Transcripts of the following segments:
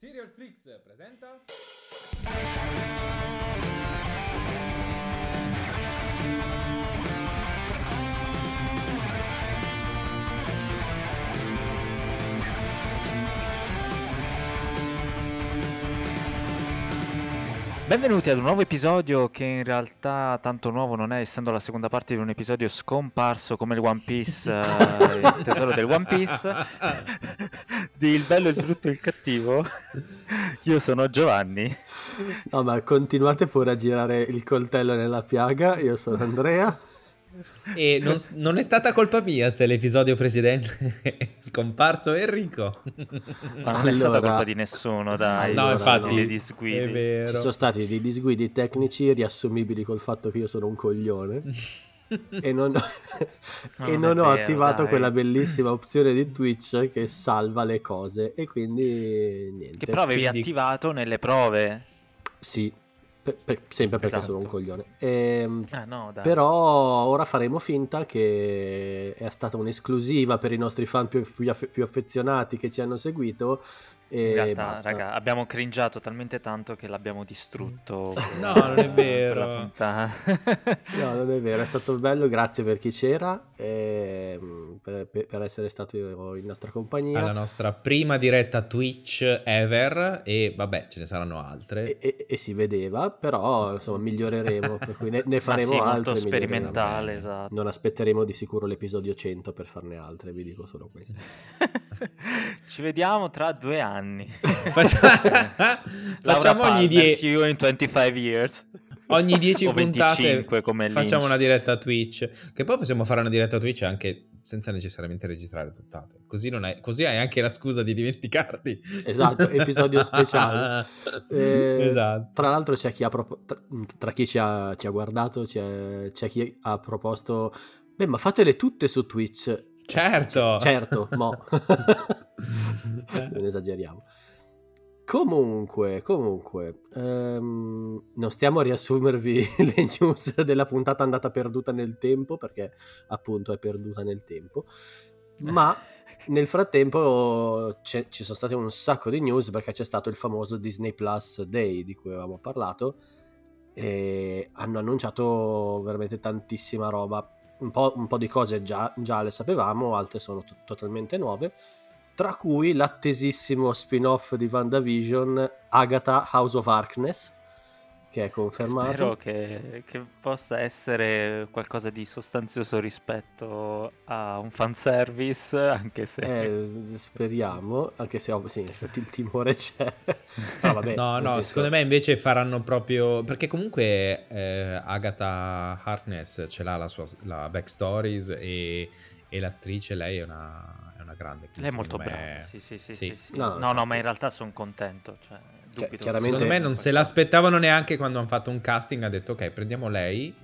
Serial Flix presenta. Benvenuti ad un nuovo episodio che in realtà tanto nuovo non è, essendo la seconda parte di un episodio scomparso come il One Piece, il tesoro del One Piece, di Il bello, il brutto e il cattivo. Io sono Giovanni. No, ma continuate pure a girare il coltello nella piaga. Io sono Andrea. E non è stata colpa mia se l'episodio precedente è scomparso Enrico. Ma non è stata colpa di nessuno, dai, Allora, No, sono stati infatti, dei è disguidi. vero. Ci sono stati dei disguidi tecnici riassumibili col fatto che io sono un coglione e non, Ma e non non è ho vero, attivato dai. quella bellissima opzione di Twitch che salva le cose e quindi niente. Che però avevi Quindi- attivato nelle prove. Sì, sempre perché Esatto. sono un coglione. Ah no, dai. Però ora faremo finta che è stata un'esclusiva per i nostri fan più affezionati che ci hanno seguito e In realtà, basta. raga, abbiamo cringiato talmente tanto che l'abbiamo distrutto. No, non è vero. Quella puntata. No, non è vero, è stato bello, grazie per chi c'era, per essere stato in nostra compagnia. Alla nostra prima diretta Twitch ever, e vabbè, ce ne saranno altre. E si vedeva, però insomma miglioreremo, per cui ne faremo sì, altre. molto miglioreremo. sperimentale, esatto. Non aspetteremo di sicuro l'episodio 100 per farne altre, vi dico solo questo. Ci vediamo tra 2 anni. Facciamo ogni 10 See you in 25 years. Ogni 10 o puntate 25 come facciamo Lynch. una diretta Twitch. Che poi possiamo fare una diretta Twitch anche senza necessariamente registrare puntate. Così hai anche la scusa di dimenticarti. Esatto, episodio speciale. Esatto. Tra l'altro c'è chi tra chi ci ha guardato, c'è chi ha proposto: beh, ma fatele tutte su Twitch. Certo. Certo, mo. Non esageriamo. Comunque, non stiamo a riassumervi le news della puntata andata perduta nel tempo, perché appunto è perduta nel tempo, ma nel frattempo ci sono state un sacco di news, perché c'è stato il famoso Disney Plus Day di cui avevamo parlato e hanno annunciato veramente tantissima roba. Un po' di cose già le sapevamo, altre sono totalmente nuove, tra cui l'attesissimo spin-off di WandaVision, Agatha House of Harkness, che è confermato. Spero che possa essere qualcosa di sostanzioso rispetto a un fanservice, anche se... Speriamo, anche se sì, in effetti il timore c'è. Però vabbè, No, nel no, senso- secondo me invece faranno proprio... Perché comunque Agatha Harkness ce l'ha la backstories e l'attrice, lei è una grande. Lei è quindi molto secondo me- brava, sì. Sì. No, No, infatti. ma in realtà sono contento, cioè, dubito. chiaramente- Secondo me non se l'aspettavano neanche quando hanno fatto un casting, ha detto ok, prendiamo lei,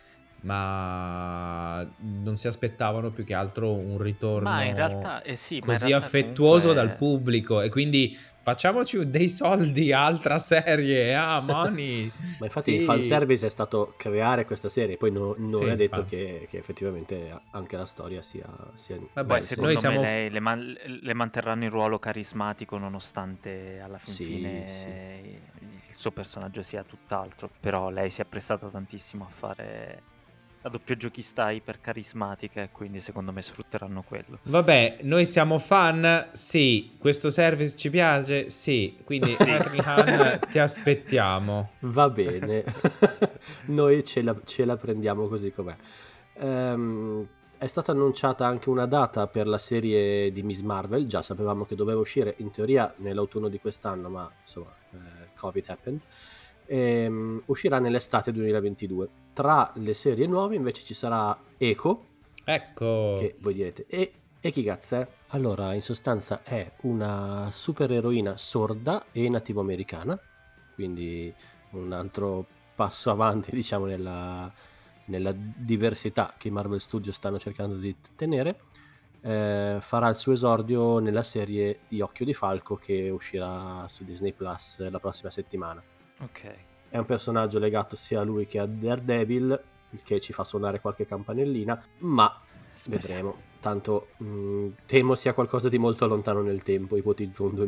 ma non si aspettavano più che altro un ritorno Ma in realtà, sì, ma in così realtà affettuoso comunque- dal pubblico, e quindi facciamoci dei soldi, altra serie, money. Ma infatti Sì. il fanservice è stato creare questa serie, poi non Sì, è detto infatti. che effettivamente anche la storia sia Vabbè, Poi nel secondo noi me siamo- le manterranno in ruolo carismatico, nonostante alla Sì, fine il suo personaggio sia tutt'altro. Però lei si è prestata tantissimo a fare la doppio giochista iper carismatica, e quindi secondo me sfrutteranno quello. Vabbè, noi siamo fan, sì. Questo service ci piace, sì. Quindi Sì. Harry Khan, ti aspettiamo. Va bene, noi ce la prendiamo così com'è. È stata annunciata anche una data per la serie di Miss Marvel, già sapevamo che doveva uscire in teoria nell'autunno di quest'anno, ma insomma, Covid happened. Uscirà nell'estate 2022. Tra le serie nuove invece ci sarà Echo, Ecco. che voi direte, e chi cazzo è? Allora, in sostanza è una supereroina sorda e nativo-americana, quindi un altro passo avanti, diciamo, nella diversità che i Marvel Studios stanno cercando di tenere. Farà il suo esordio nella serie di Occhio di Falco, che uscirà su Disney Plus la prossima settimana. Ok. È un personaggio legato sia a lui che a Daredevil, il che ci fa suonare qualche campanellina, ma vedremo. tanto temo sia qualcosa di molto lontano nel tempo, ipotizzo un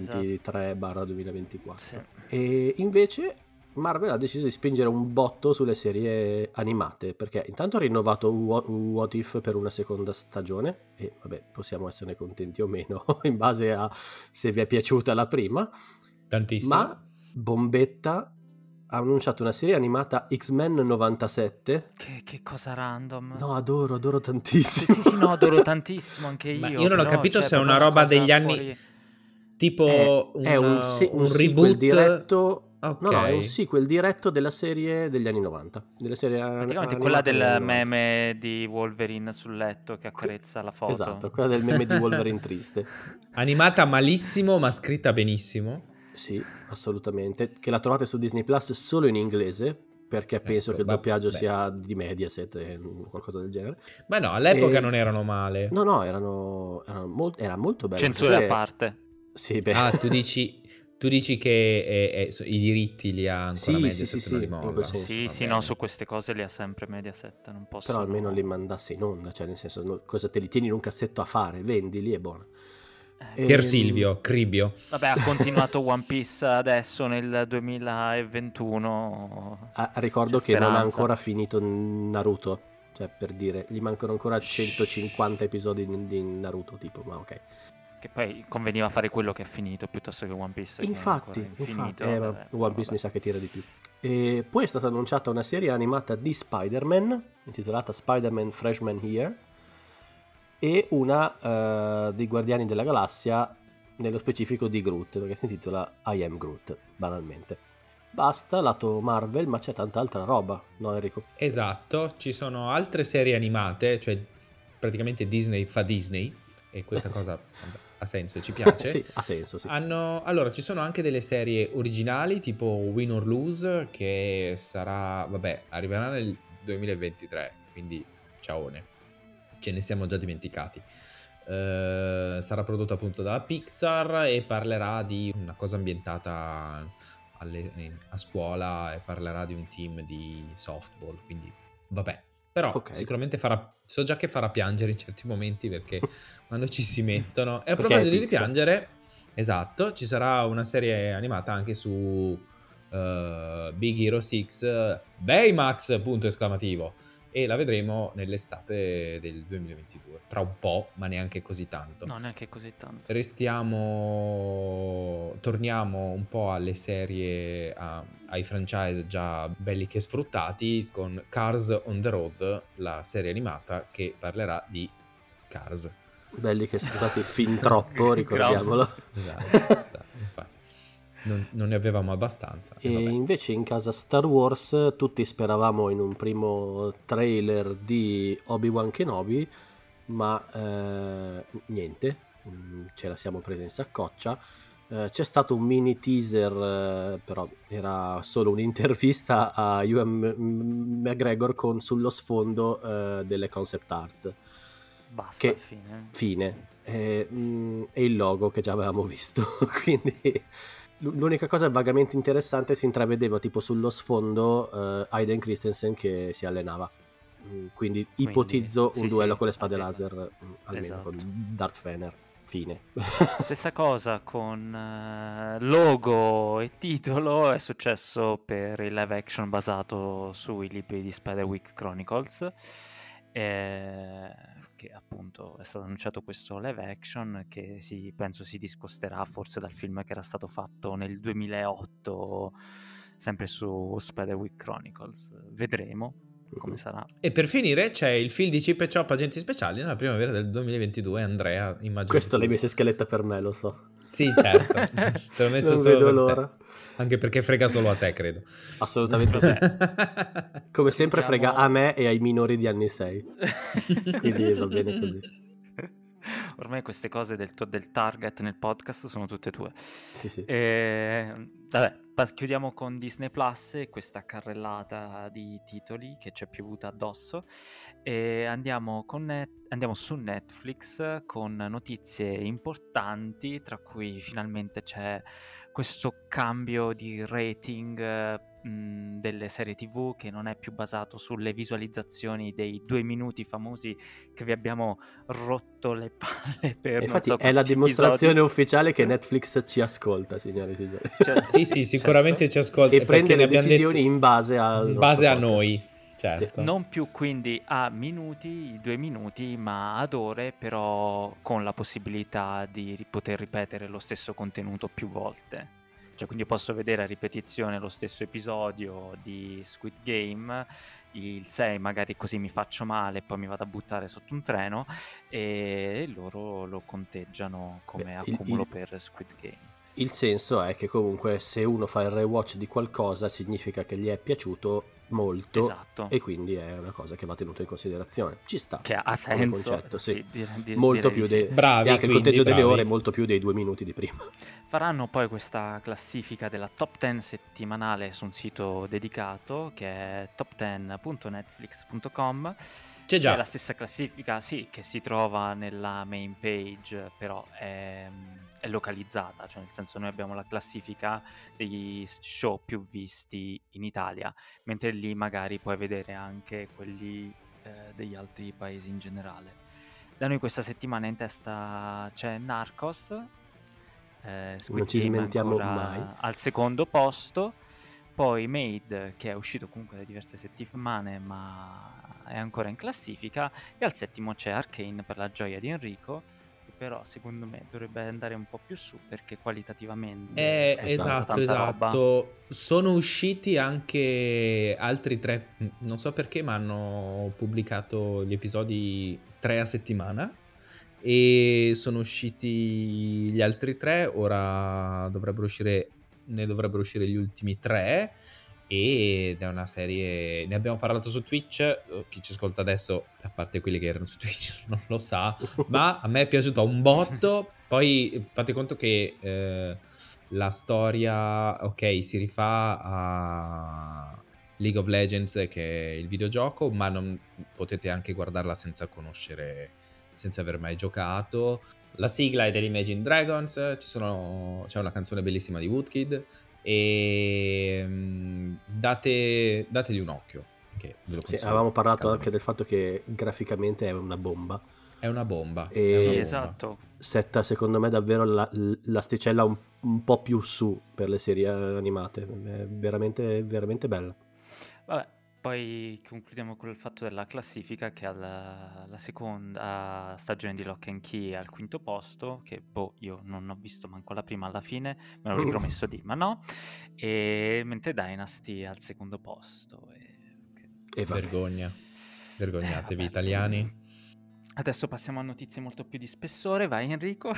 2023/2024. Sì. E invece Marvel ha deciso di spingere un botto sulle serie animate, perché intanto ha rinnovato What If per una seconda stagione, e vabbè, possiamo esserne contenti o meno in base a se vi è piaciuta la prima. Tantissimo. Ma bombetta, ha annunciato una serie animata X-Men 97. Che cosa random. No, adoro tantissimo. Sì, no, adoro tantissimo anche Ma io. io non ho però capito c'è se è una proprio roba cosa degli anni fuori. tipo È un un sequel reboot diretto. Ok. No, è un sequel diretto della serie degli anni 90, delle serie Praticamente quella animate degli anni del 90. meme di Wolverine sul letto che accarezza la foto. Esatto, quella del meme di Wolverine triste. Animata malissimo, ma scritta benissimo. Sì, assolutamente. Che la trovate su Disney Plus solo in inglese, perché penso Ecco, che il doppiaggio vabbè. sia di Mediaset, qualcosa del genere. Ma no, all'epoca E- non erano male. No, era molto bello. Censure a Questa serie- parte. Sì, beh. Ah, tu dici che i diritti li ha ancora Sì, Mediaset e non li in quel molla. senso. Sì, Va sì, no, bene. su queste cose li ha sempre Mediaset, non Però possono... almeno li mandasse in onda, cioè nel senso, cosa te li tieni in un cassetto a fare? Vendili, è buono. Pier Silvio, Cribio. Vabbè, ha continuato One Piece adesso nel 2021. Ricordo C'è che non ha speranza. ancora finito Naruto, cioè per dire, gli mancano ancora 150 episodi di Naruto, tipo, ma ok. Che poi conveniva fare quello che è finito piuttosto che One Piece che è Infatti, ancora infinito. ma Vabbè, One Piece mi sa che tira di più. E poi è stata annunciata una serie animata di Spider-Man, intitolata Spider-Man Freshman Year, e una dei Guardiani della Galassia, nello specifico di Groot, perché si intitola I Am Groot, banalmente. Basta, lato Marvel, ma c'è tanta altra roba, no Enrico? Esatto, ci sono altre serie animate, cioè praticamente Disney fa Disney, e questa cosa vabbè, ha senso, ci piace. Sì, ha senso, sì. Allora, ci sono anche delle serie originali tipo Win or Lose, che sarà, vabbè, arriverà nel 2023, quindi ciaone, ce ne siamo già dimenticati. Sarà prodotta appunto dalla Pixar e parlerà di una cosa ambientata a scuola e parlerà di un team di softball, quindi vabbè. Però Ok. sicuramente so già che farà piangere in certi momenti perché quando ci si mettono. E a Perché è proposito di Pixar. piangere, esatto, ci sarà una serie animata anche su Big Hero 6, Baymax, punto esclamativo. E la vedremo nell'estate del 2022, tra un po', ma neanche così tanto. No, neanche così tanto. Torniamo un po' alle serie, ai franchise già belli che sfruttati, con Cars on the Road, la serie animata che parlerà di Cars. Belli che sono stati fin troppo, ricordiamolo. Esatto, infatti. Non ne avevamo abbastanza. E invece in casa Star Wars tutti speravamo in un primo trailer di Obi-Wan Kenobi, ma niente, ce la siamo presa in saccoccia. C'è stato un mini teaser, però era solo un'intervista a Ewan McGregor con sullo sfondo delle concept art. Basta, Che fine. E il logo che già avevamo visto, quindi l'unica cosa vagamente interessante si intravedeva tipo sullo sfondo Hayden Christensen che si allenava, quindi ipotizzo un duello con le spade laser, almeno esatto. con Darth Vader. Fine. Stessa cosa con logo e titolo è successo per il live action basato sui libri di Spiderwick Chronicles, che appunto è stato annunciato questo live action che penso si discosterà forse dal film che era stato fatto nel 2008 sempre su Spiderwick Chronicles. Vedremo come sarà. E per finire c'è il film di Chip e Chop Agenti Speciali nella primavera del 2022. Andrea, immagino. Questo l'hai messo in scaletta per me, lo so. Sì, certo. Te l'ho messo non solo vedo per l'ora. te. Anche perché frega solo a te, credo. Assolutamente sì. Come sempre frega a me e ai minori di anni 6. Quindi va bene così. Ormai queste cose del target nel podcast sono tutte tue. Sì. Vabbè, chiudiamo con Disney Plus e questa carrellata di titoli che ci è piovuta addosso e andiamo su Netflix con notizie importanti, tra cui finalmente c'è questo cambio di rating delle serie TV, che non è più basato sulle visualizzazioni dei 2 minuti famosi che vi abbiamo rotto le palle per non Infatti so è la quanti dimostrazione episodi. ufficiale che Netflix ci ascolta, signori e signori. Cioè, Sì, sì, sicuramente certo. ci ascolta, E perché prende ne le abbiamo decisioni detto in base al in nostro base a podcast. noi, certo. Non più quindi a minuti, 2 minuti, ma ad ore, però con la possibilità di poter ripetere lo stesso contenuto più volte. Cioè, quindi posso vedere a ripetizione lo stesso episodio di Squid Game, il 6 magari, così mi faccio male, poi mi vado a buttare sotto un treno, e loro lo conteggiano come Il, accumulo il- per Squid Game. il senso è che comunque se uno fa il rewatch di qualcosa significa che gli è piaciuto molto, Esatto. e quindi è una cosa che va tenuta in considerazione. Ci sta. Che ha come senso, concetto, sì. sì, Molto direi più di sì. Bravi, e anche il quindi, conteggio delle bravi. ore è molto più dei 2 minuti di prima. Faranno poi questa classifica della top 10 settimanale su un sito dedicato che è top10.netflix.com, C'è che è la già. stessa classifica, sì, che si trova nella main page, però è localizzata, cioè nel senso noi abbiamo la classifica degli show più visti in Italia, mentre lì magari puoi vedere anche quelli degli altri paesi in generale. Da noi questa settimana in testa c'è Narcos, Non Squid ci Game è smentiamo mai. ancora al secondo posto, poi Made, che è uscito comunque da diverse settimane ma è ancora in classifica, e al settimo c'è Arcane, per la gioia di Enrico, che però secondo me dovrebbe andare un po' più su perché qualitativamente è Esatto. tanta roba. Esatto. Sono usciti anche altri 3, non so perché, ma hanno pubblicato gli episodi 3 a settimana. E sono usciti gli altri 3, ora ne dovrebbero uscire gli ultimi 3. Ed è una serie, ne abbiamo parlato su Twitch, chi ci ascolta adesso, a parte quelli che erano su Twitch, non lo sa, ma a me è piaciuto un botto. Poi fate conto che la storia, ok, si rifà a League of Legends, che è il videogioco, ma non potete anche guardarla senza aver mai giocato. La sigla è dell'Imagine Dragons, c'è una canzone bellissima di Woodkid, e dategli un occhio, che ve lo Sì, consiglio avevamo parlato anche caldamente. del fatto che graficamente è una bomba. È una bomba. E È Sì, una bomba. esatto. Setta secondo me davvero l'asticella un po' più su per le serie animate. È veramente, veramente bella. Vabbè, poi concludiamo con il fatto della classifica, che alla la seconda stagione di Lock and Key è al quinto posto, che io non ho visto manco la prima alla fine, me l'ho ripromesso di, ma no, e mentre Dynasty è al secondo posto. E vabbè. Vergogna. Vergognatevi, vabbè. italiani. Adesso passiamo a notizie molto più di spessore, vai Enrico.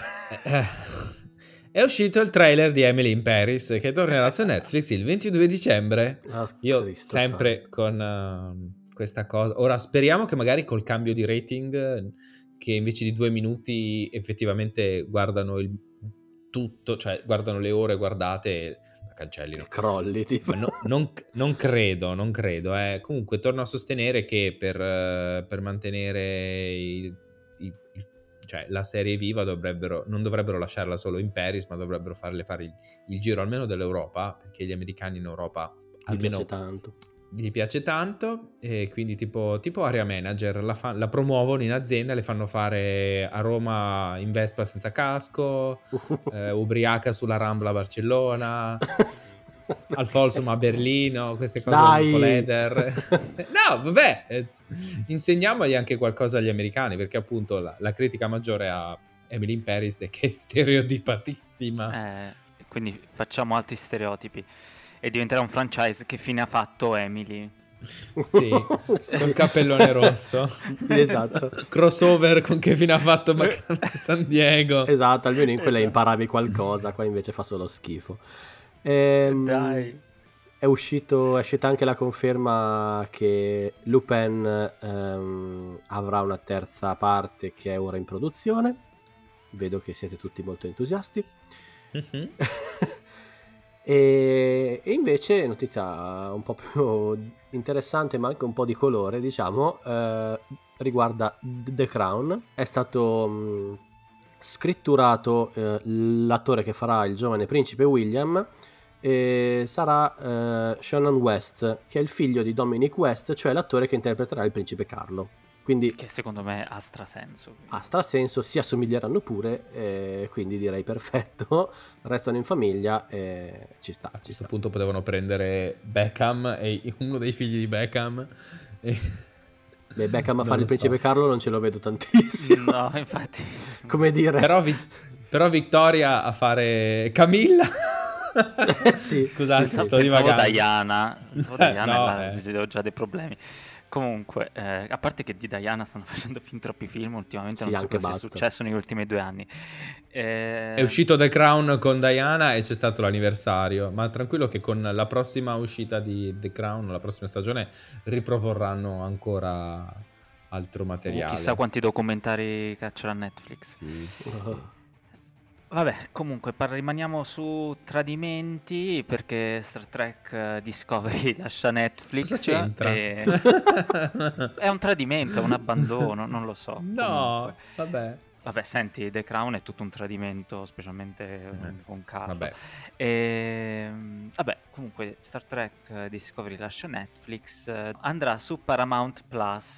È uscito il trailer di Emily in Paris, che tornerà su Netflix il 22 dicembre. Ah, Io Cristo sempre santo. con questa cosa. Ora speriamo che magari col cambio di rating, che invece di 2 minuti effettivamente guardano il tutto, cioè guardano le ore guardate e la cancellino. E crolli, tipo. Ma non credo. Comunque torno a sostenere che per mantenere cioè la serie viva non dovrebbero lasciarla solo in Paris, ma dovrebbero farle fare il giro almeno dell'Europa, perché gli americani in Europa Mi piace almeno tanto. gli piace tanto, e quindi tipo area manager la promuovono in azienda, le fanno fare a Roma in Vespa senza casco, ubriaca sulla Rambla a Barcellona, al Folsom a Berlino, queste cose un po' Dai! leder. No, vabbè, insegniamogli anche qualcosa agli americani, perché appunto la critica maggiore a Emily in Paris è che è stereotipatissima. Quindi facciamo altri stereotipi e diventerà un franchise. Che fine ha fatto Emily? Sì, col cappellone rosso. Esatto. Crossover con che fine ha fatto Bacano di San Diego. Esatto, almeno in quella Esatto. imparavi qualcosa, qua invece fa solo schifo. Dai. È uscita anche la conferma che Lupin avrà una terza parte che è ora in produzione. Vedo che siete tutti molto entusiasti. Mhm. E invece notizia un po' più interessante, ma anche un po' di colore, diciamo, riguarda The Crown. È stato scritturato l'attore che farà il giovane principe William, sarà Shannon West, che è il figlio di Dominic West, cioè l'attore che interpreterà il principe Carlo. Quindi Che secondo me ha strasenso. ha strasenso, si assomiglieranno pure, quindi direi perfetto, restano in famiglia e ci sta. A questo punto potevano prendere Beckham e uno dei figli di Beckham. Beh, Beckham a Non fare il lo so. principe Carlo non ce lo vedo tantissimo. No, infatti. Come dire. Però Victoria a fare Camilla. Sì, Scusate, sì, sì. sto Pensavo divagando. Diana. Pensavo Diana No, e là vedevo già dei problemi. Comunque, a parte che di Diana stanno facendo fin troppi film ultimamente, Sì, non so anche cosa sia basta. successo negli ultimi 2 anni. È uscito The Crown con Diana e c'è stato l'anniversario, ma tranquillo che con la prossima uscita di The Crown, la prossima stagione, riproporranno ancora altro materiale. Chissà quanti documentari caccerà Netflix. Sì. Vabbè, comunque rimaniamo su tradimenti, perché Star Trek Discovery lascia Netflix. Cosa c'entra? È un tradimento, è un abbandono, non lo so. No, Comunque. vabbè. Senti, The Crown è tutto un tradimento, specialmente con Carlo. Vabbè. Vabbè, comunque Star Trek Discovery lascia Netflix, andrà su Paramount Plus,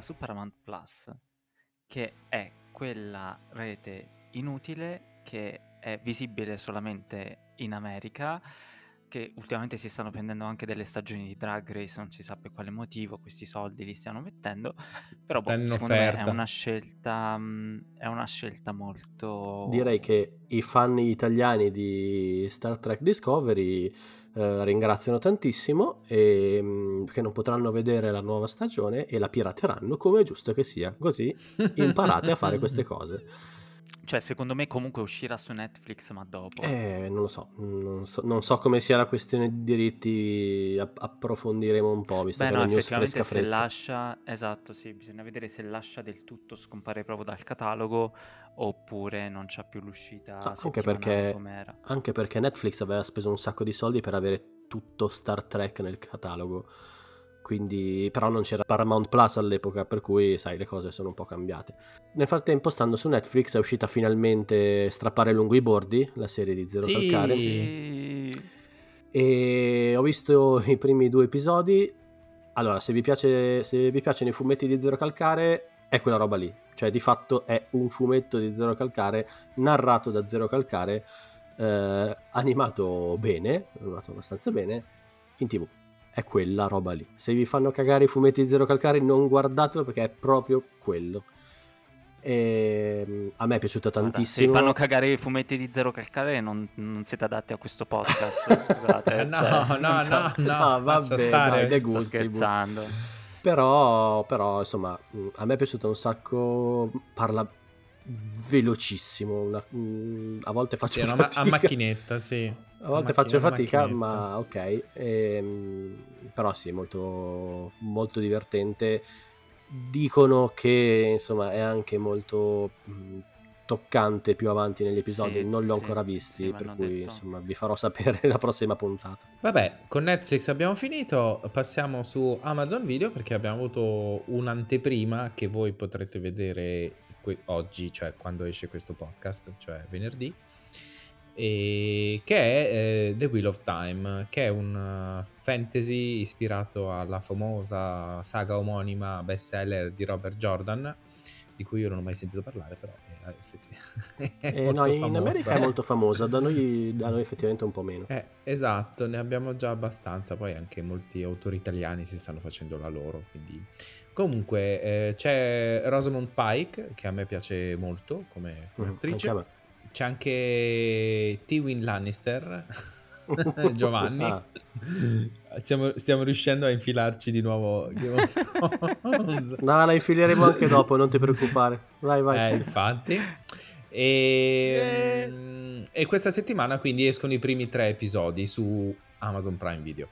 che è quella rete inutile che è visibile solamente in America, che ultimamente si stanno prendendo anche delle stagioni di Drag Race, non si sa per quale motivo questi soldi li stiano mettendo, però Sta in secondo me offerta. è una scelta molto... Direi che i fan italiani di Star Trek Discovery ringraziano tantissimo e che non potranno vedere la nuova stagione e la pirateranno, come è giusto che sia, così imparate a fare queste cose. Cioè, secondo me comunque uscirà su Netflix, ma dopo. Non lo so, non so come sia la questione di diritti, approfondiremo un po', visto Beh, che è no, una news effettivamente fresca se fresca. lascia, esatto, sì, bisogna vedere se lascia del tutto scomparire proprio dal catalogo oppure non c'ha più l'uscita Anche settimanale com'era. perché Netflix aveva speso un sacco di soldi per avere tutto Star Trek nel catalogo, quindi però non c'era Paramount Plus all'epoca, per cui sai, le cose sono un po' cambiate. Nel frattempo, stando su Netflix, è uscita finalmente Strappare lungo i bordi, la serie di Zero Calcare, Sì. e ho visto i primi 2 episodi. Allora, se vi piacciono i fumetti di Zero Calcare, è quella roba lì. Cioè, di fatto è un fumetto di Zero Calcare, narrato da Zero Calcare, animato abbastanza bene, in TV. È quella roba lì. Se vi fanno cagare i fumetti di Zero Calcare, non guardatelo, perché è proprio quello. E a me è piaciuta Guarda, tantissimo. se vi fanno cagare i fumetti di Zero Calcare non siete adatti a questo podcast, scusate. No, cioè, no, non so. no, no, No, lascia vabbè, stare. dai, dei Sto gusti. scherzando. Però insomma, a me è piaciuto un sacco, parla velocissimo, a volte faccio Sì, fatica. a macchinetta, sì. A volte faccio fatica, macchinetta. ma ok. Però sì, molto, molto divertente. Dicono che insomma è anche molto toccante più avanti negli episodi, Sì, non li ho sì, ancora visti, sì, per m'hanno cui detto. insomma vi farò sapere la prossima puntata. Vabbè, con Netflix abbiamo finito, passiamo su Amazon Video perché abbiamo avuto un'anteprima che voi potrete vedere oggi, cioè quando esce questo podcast, cioè venerdì, e che è The Wheel of Time, che è un fantasy ispirato alla famosa saga omonima bestseller di Robert Jordan, di cui io non ho mai sentito parlare, però è molto No, in famosa. America è molto famosa, da noi effettivamente un po' meno. Esatto, ne abbiamo già abbastanza, poi anche molti autori italiani si stanno facendo la loro, quindi... Comunque c'è Rosamund Pike, che a me piace molto come attrice, Anche a me. c'è anche Tywin Lannister, Giovanni, Ah. stiamo riuscendo a infilarci di nuovo Game of Thrones. No, la infileremo anche dopo, non ti preoccupare. Vai. Infatti. E questa settimana quindi escono i primi 3 episodi su Amazon Prime Video.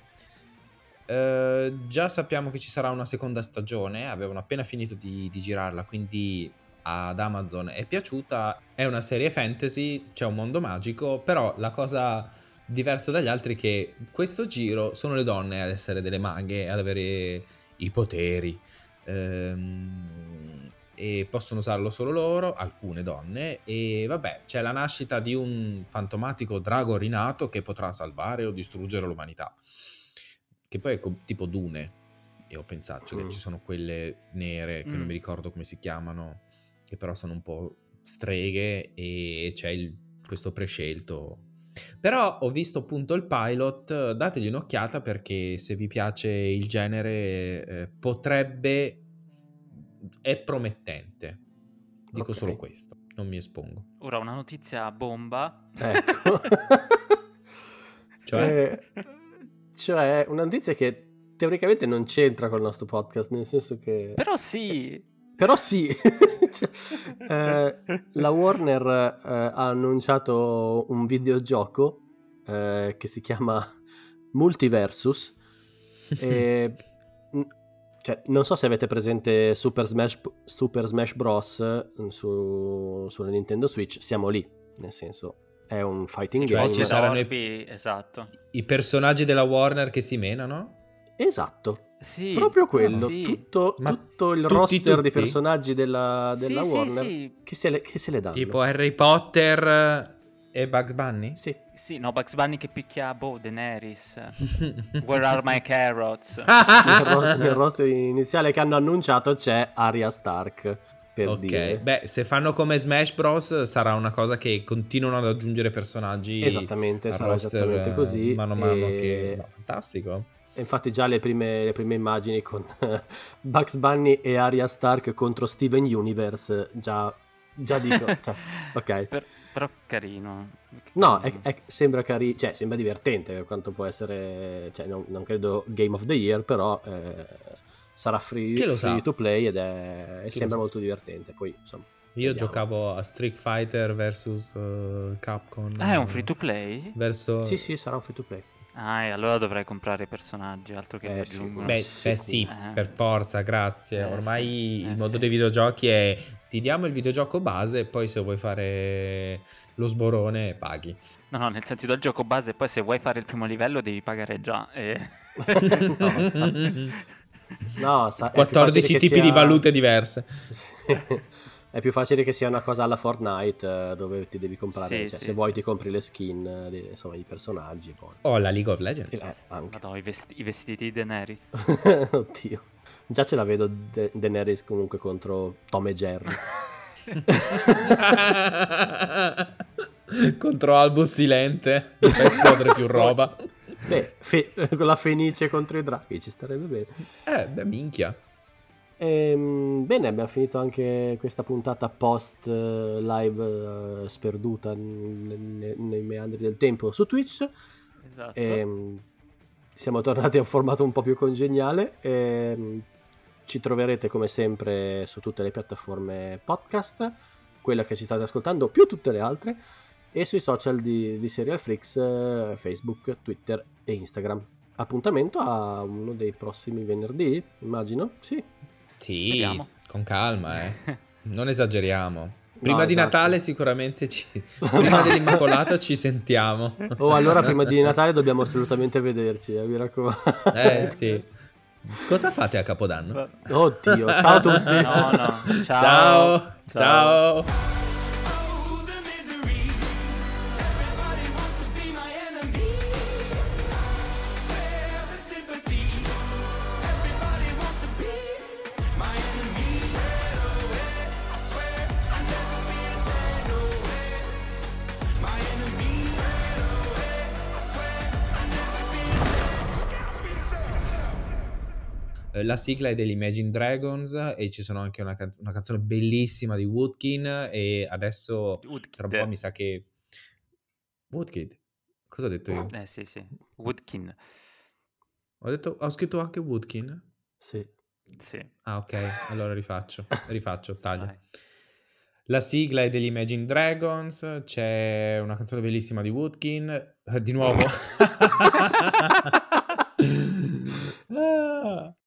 Già sappiamo che ci sarà una seconda stagione, avevano appena finito di girarla, quindi ad Amazon è piaciuta. È una serie fantasy, c'è un mondo magico, però la cosa diversa dagli altri è che questo giro sono le donne ad essere delle maghe, ad avere i poteri. e possono usarlo solo loro, alcune donne, e vabbè, c'è la nascita di un fantomatico drago rinato che potrà salvare o distruggere l'umanità, che poi è tipo Dune, e ho pensato che ci sono quelle nere, che non mi ricordo come si chiamano, che però sono un po' streghe, e c'è questo prescelto. Però ho visto appunto il pilot, dategli un'occhiata perché se vi piace il genere è promettente. Dico Ok. solo questo, non mi espongo. Ora una notizia bomba. Ecco. Cioè, una notizia che teoricamente non c'entra col nostro podcast, nel senso che... Però sì. Però sì. Cioè, la Warner ha annunciato un videogioco che si chiama Multiversus. E, cioè, non so se avete presente Super Smash Bros. Sulla Nintendo Switch. Siamo lì, nel senso, è un fighting Cioè, game. ci saranno esatto. i personaggi della Warner che si menano? Esatto. Sì, Proprio quello, sì. tutto il tutti, roster di tutti? personaggi della Sì, Warner sì. che se le danno. Tipo Harry Potter e Bugs Bunny? Sì. Sì, no, Bugs Bunny che picchia Daenerys. Where are my carrots? Nel roster iniziale che hanno annunciato c'è Arya Stark, per dire. Beh, se fanno come Smash Bros sarà una cosa che continuano ad aggiungere personaggi Esattamente, al sarà roster, esattamente così. mano a mano che... No, fantastico. E infatti già le prime immagini con Bugs Bunny e Arya Stark contro Steven Universe già dico, cioè, ok. Però carino. No, sembra carino, cioè sembra divertente per quanto può essere, cioè non credo Game of the Year, però sarà free to play ed sembra molto divertente. Poi insomma, io vediamo. giocavo a Street Fighter vs Capcom. È un free to play? Sì, sarà un free to play. Ah, e allora dovrei comprare i personaggi, altro che aggiungono. Sì, per forza, grazie. Ormai il modo sì. dei videogiochi è: ti diamo il videogioco base e poi se vuoi fare lo sborone paghi. No, nel senso del gioco base, poi se vuoi fare il primo livello devi pagare già. No, 14 tipi di valute diverse. È più facile che sia una cosa alla Fortnite dove ti devi comprare, se vuoi ti compri le skin, insomma, i personaggi. Poi. O la League of Legends. Anche. Madonna, i vestiti di Daenerys. Oddio. Già ce la vedo Daenerys comunque contro Tom e Jerry. Contro Albus Silente. Per esplodere più roba. Beh, con la Fenice contro i draghi ci starebbe bene. Beh, minchia. Bene, abbiamo finito anche questa puntata post live sperduta nei meandri del tempo su Twitch. Esatto. Siamo tornati a un formato un po' più congeniale. Ci troverete come sempre su tutte le piattaforme podcast, quella che ci state ascoltando più tutte le altre, e sui social di Serial Freaks, Facebook, Twitter e Instagram. Appuntamento a uno dei prossimi venerdì, immagino? Sì, speriamo. Con calma, non esageriamo. Prima di Natale sicuramente prima dell'Immacolata ci sentiamo. Allora prima di Natale dobbiamo assolutamente vederci, mi raccomando. Sì. Cosa fate a Capodanno? Oddio, ciao a tutti. No. Ciao. La sigla è degli Imagine Dragons e ci sono anche una canzone bellissima di Woodkid, e adesso tra un po' mi sa che Woodkid. Cosa ho detto io? Sì. Woodkid. Ho scritto anche Woodkid? Sì. Ah, ok, allora rifaccio, taglio. Vai. La sigla è degli Imagine Dragons, c'è una canzone bellissima di Woodkid, di nuovo.